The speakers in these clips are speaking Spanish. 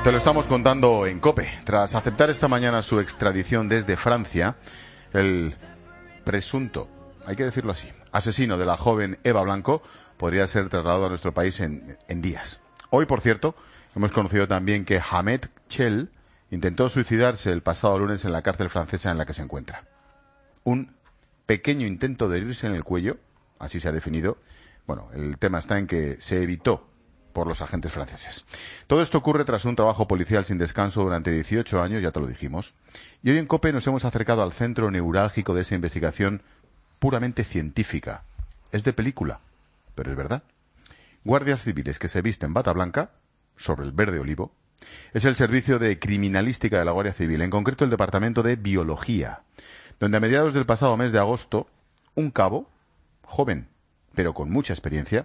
Te lo estamos contando en COPE. Tras aceptar esta mañana su extradición desde Francia, el presunto, hay que decirlo así, asesino de la joven Eva Blanco podría ser trasladado a nuestro país en días. Hoy, por cierto, hemos conocido también que Hamed Chel intentó suicidarse el pasado lunes en la cárcel francesa en la que se encuentra. Un pequeño intento de herirse en el cuello, así se ha definido. Bueno, el tema está en que se evitó por los agentes franceses. Todo esto ocurre tras un trabajo policial sin descanso durante 18 años, ya te lo dijimos. Y hoy en COPE nos hemos acercado al centro neurálgico de esa investigación puramente científica. Es de película, pero es verdad. Guardias civiles que se visten bata blanca sobre el verde olivo. Es el servicio de criminalística de la Guardia Civil, en concreto el Departamento de Biología, donde a mediados del pasado mes de agosto, un cabo, joven, pero con mucha experiencia,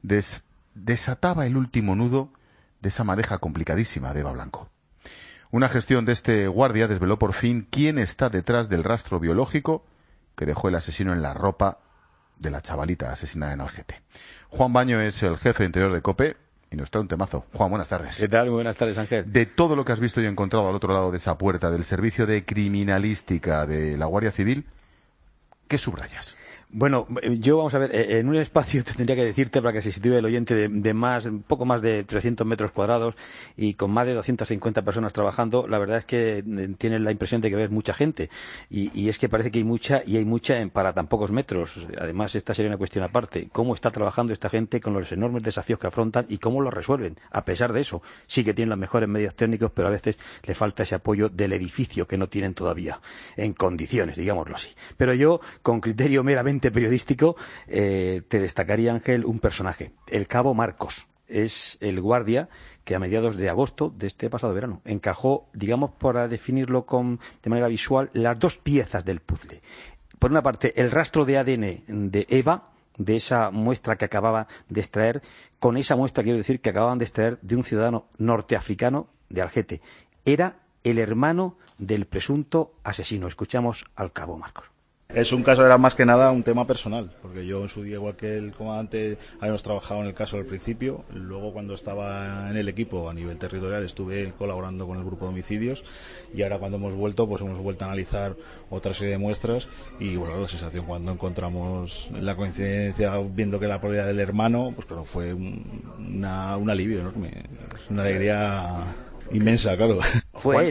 desataba el último nudo de esa madeja complicadísima de Eva Blanco. Una gestión de este guardia desveló por fin quién está detrás del rastro biológico que dejó el asesino en la ropa de la chavalita asesinada en Algete. Juan Baño es el jefe de Interior de COPE y nos trae un temazo. Juan, buenas tardes. ¿Qué tal? Muy buenas tardes, Ángel. De todo lo que has visto y encontrado al otro lado de esa puerta del Servicio de Criminalística de la Guardia Civil, ¿qué subrayas? Bueno, yo, vamos a ver, en un espacio te tendría que decirte, para que se sitúe el oyente, de poco más de 300 metros cuadrados y con más de 250 personas trabajando, la verdad es que tienes la impresión de que ves mucha gente. Y es que parece que hay mucha para tan pocos metros. Además, esta sería una cuestión aparte. ¿Cómo está trabajando esta gente con los enormes desafíos que afrontan y cómo los resuelven? A pesar de eso, sí que tienen los mejores medios técnicos, pero a veces le falta ese apoyo del edificio que no tienen todavía en condiciones, digámoslo así. Pero yo, con criterio meramente periodístico, te destacaría, Ángel, un personaje, el cabo Marcos. Es el guardia que a mediados de agosto de este pasado verano encajó, digamos, para definirlo de manera visual, las dos piezas del puzzle. Por una parte, el rastro de ADN de Eva, de esa muestra que acababa de extraer, con esa muestra, quiero decir, que acababan de extraer de un ciudadano norteafricano de Algete. Era el hermano del presunto asesino. Escuchamos al cabo Marcos. Es un caso, era más que nada un tema personal, porque yo en su día, igual que el comandante, habíamos trabajado en el caso al principio. Luego, cuando estaba en el equipo a nivel territorial, estuve colaborando con el grupo de homicidios, y ahora cuando hemos vuelto, pues hemos vuelto a analizar otra serie de muestras. Y bueno, la sensación cuando encontramos la coincidencia, viendo que la probabilidad del hermano, pues claro, fue un alivio enorme, una alegría inmensa, claro. Fue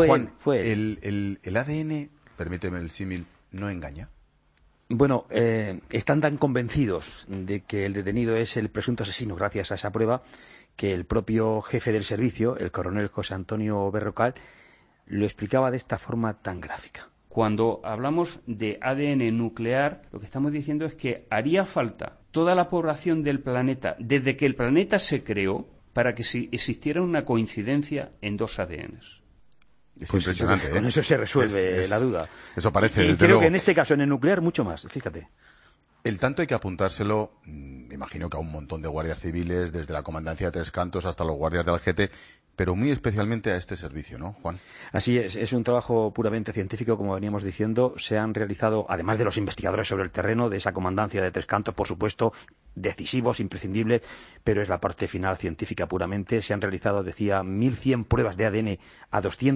él. El ADN, permíteme el símil, ¿no engaña? Bueno, están tan convencidos de que el detenido es el presunto asesino gracias a esa prueba que el propio jefe del servicio, el coronel José Antonio Berrocal, lo explicaba de esta forma tan gráfica. Cuando hablamos de ADN nuclear, lo que estamos diciendo es que haría falta toda la población del planeta, desde que el planeta se creó, para que existiera una coincidencia en dos ADNs. Es pues impresionante, con eso se resuelve la duda. Eso parece, y desde creo luego. Que en este caso, en el nuclear, mucho más, fíjate. El tanto hay que apuntárselo, me imagino que a un montón de guardias civiles, desde la comandancia de Tres Cantos hasta los guardias de Algete, pero muy especialmente a este servicio, ¿no, Juan? Así es un trabajo puramente científico, como veníamos diciendo. Se han realizado, además de los investigadores sobre el terreno, de esa comandancia de Tres Cantos, por supuesto, decisivos, imprescindibles, pero es la parte final científica puramente. Se han realizado, decía, 1.100 pruebas de ADN a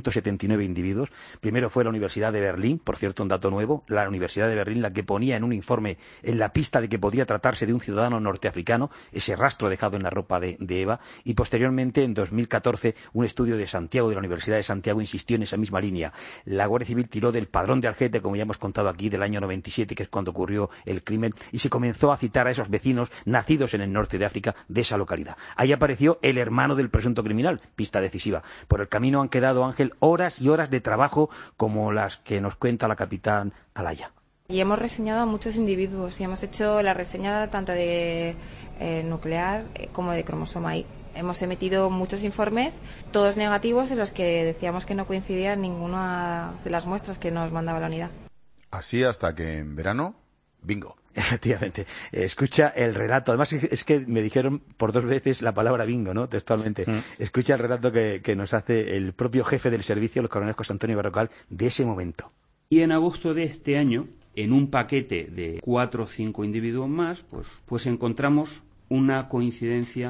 279 individuos. Primero fue la Universidad de Berlín, por cierto, un dato nuevo, la Universidad de Berlín la que ponía en un informe en la pista de que podría tratarse de un ciudadano norteafricano, ese rastro dejado en la ropa de Eva, y posteriormente, en 2014, un estudio de Santiago, de la Universidad de Santiago, insistió en esa misma línea. La Guardia Civil tiró del padrón de Algete, como ya hemos contado aquí, del año 97, que es cuando ocurrió el crimen, y se comenzó a citar a esos vecinos nacidos en el norte de África de esa localidad. Ahí apareció el hermano del presunto criminal, pista decisiva. Por el camino han quedado, Ángel, horas y horas de trabajo como las que nos cuenta la capitán Alaya. Y hemos reseñado a muchos individuos y hemos hecho la reseña tanto de nuclear como de cromosoma Y. Hemos emitido muchos informes, todos negativos, en los que decíamos que no coincidía ninguna de las muestras que nos mandaba la unidad. Así hasta que en verano, bingo. Efectivamente. Escucha el relato. Además, es que me dijeron por 2 veces la palabra bingo, ¿no? Textualmente. Escucha el relato que nos hace el propio jefe del servicio, el coronel José Antonio Berrocal, de ese momento. Y en agosto de este año, en un paquete de 4 o 5 individuos más, pues encontramos una coincidencia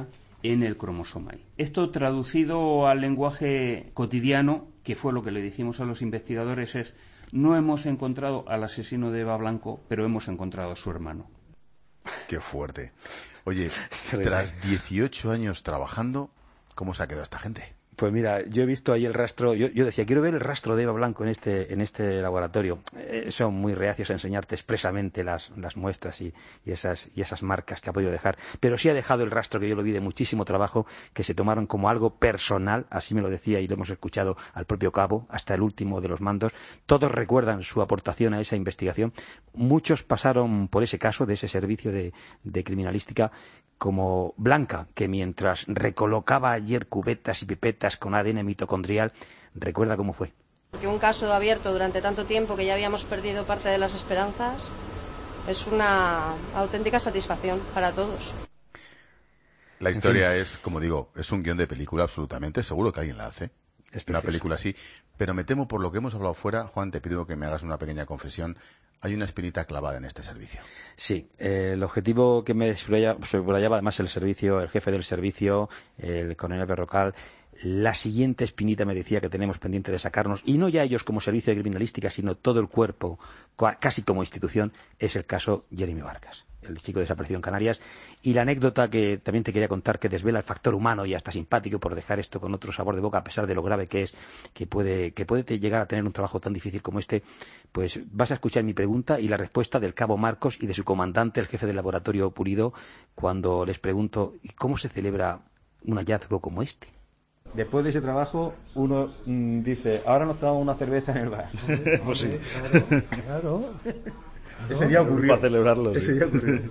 en el cromosoma Y. Esto traducido al lenguaje cotidiano, que fue lo que le dijimos a los investigadores, es: no hemos encontrado al asesino de Eva Blanco, pero hemos encontrado a su hermano. Qué fuerte. Oye, tras 18 años trabajando, ¿cómo se ha quedado esta gente? Pues mira, yo he visto ahí el rastro, yo decía, quiero ver el rastro de Eva Blanco en este laboratorio. Son muy reacios a enseñarte expresamente las muestras y esas marcas que ha podido dejar. Pero sí ha dejado el rastro, que yo lo vi, de muchísimo trabajo, que se tomaron como algo personal, así me lo decía y lo hemos escuchado al propio cabo, hasta el último de los mandos. Todos recuerdan su aportación a esa investigación. Muchos pasaron por ese caso de ese servicio de criminalística, como Blanca, que mientras recolocaba ayer cubetas y pipetas con ADN mitocondrial, recuerda cómo fue. Porque un caso abierto durante tanto tiempo que ya habíamos perdido parte de las esperanzas es una auténtica satisfacción para todos. La historia es, como digo, es un guión de película absolutamente, seguro que alguien la hace. Es una película así, pero me temo, por lo que hemos hablado fuera, Juan, te pido que me hagas una pequeña confesión. Hay una espinita clavada en este servicio. Sí, el objetivo que me subrayaba además el jefe del servicio, el coronel Berrocal, la siguiente espinita me decía que tenemos pendiente de sacarnos, y no ya ellos como servicio de criminalística, sino todo el cuerpo, casi como institución, es el caso Jeremy Vargas, el chico desaparecido en Canarias. Y la anécdota que también te quería contar, que desvela el factor humano y hasta simpático, por dejar esto con otro sabor de boca, a pesar de lo grave que es, que puede llegar a tener un trabajo tan difícil como este. Pues vas a escuchar mi pregunta y la respuesta del cabo Marcos y de su comandante, el jefe del laboratorio Pulido, cuando les pregunto: ¿y cómo se celebra un hallazgo como este? Después de ese trabajo, uno dice: ahora nos tomamos una cerveza en el bar. Pues sí. Claro. Ese día ocurrió. Para celebrarlo, sí. Ese día ocurrió.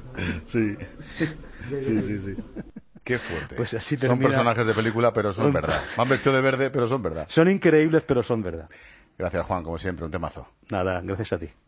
Sí. Qué fuerte. Pues así son termina... personajes de película, pero son verdad. Van vestidos de verde, pero son verdad. Son increíbles, pero son verdad. Gracias, Juan, como siempre, un temazo. Nada, gracias a ti.